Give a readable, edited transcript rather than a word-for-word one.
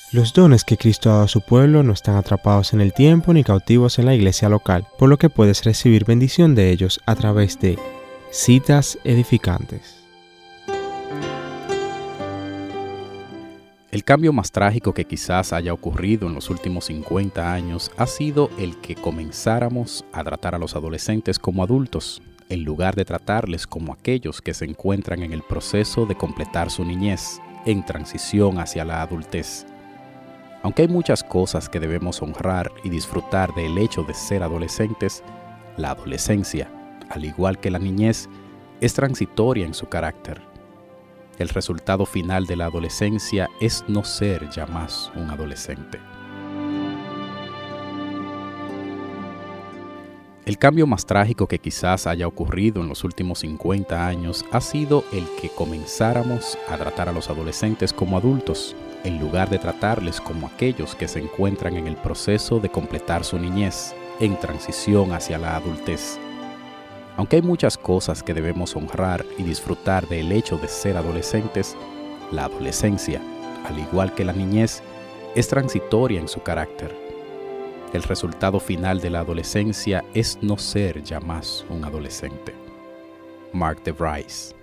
Los dones que Cristo ha dado a su pueblo no están atrapados en el tiempo ni cautivos en la iglesia local, por lo que puedes recibir bendición de ellos a través de citas edificantes. El cambio más trágico que quizás haya ocurrido en los últimos 50 años ha sido el que comenzáramos a tratar a los adolescentes como adultos, en lugar de tratarles como aquellos que se encuentran en el proceso de completar su niñez, en transición hacia la adultez. Aunque hay muchas cosas que debemos honrar y disfrutar del hecho de ser adolescentes, la adolescencia, al igual que la niñez, es transitoria en su carácter. El resultado final de la adolescencia es no ser ya más un adolescente. El cambio más trágico que quizás haya ocurrido en los últimos 50 años ha sido el que comenzáramos a tratar a los adolescentes como adultos, en lugar de tratarles como aquellos que se encuentran en el proceso de completar su niñez, en transición hacia la adultez. Aunque hay muchas cosas que debemos honrar y disfrutar del hecho de ser adolescentes, la adolescencia, al igual que la niñez, es transitoria en su carácter. El resultado final de la adolescencia es no ser ya más un adolescente. Mark DeVries.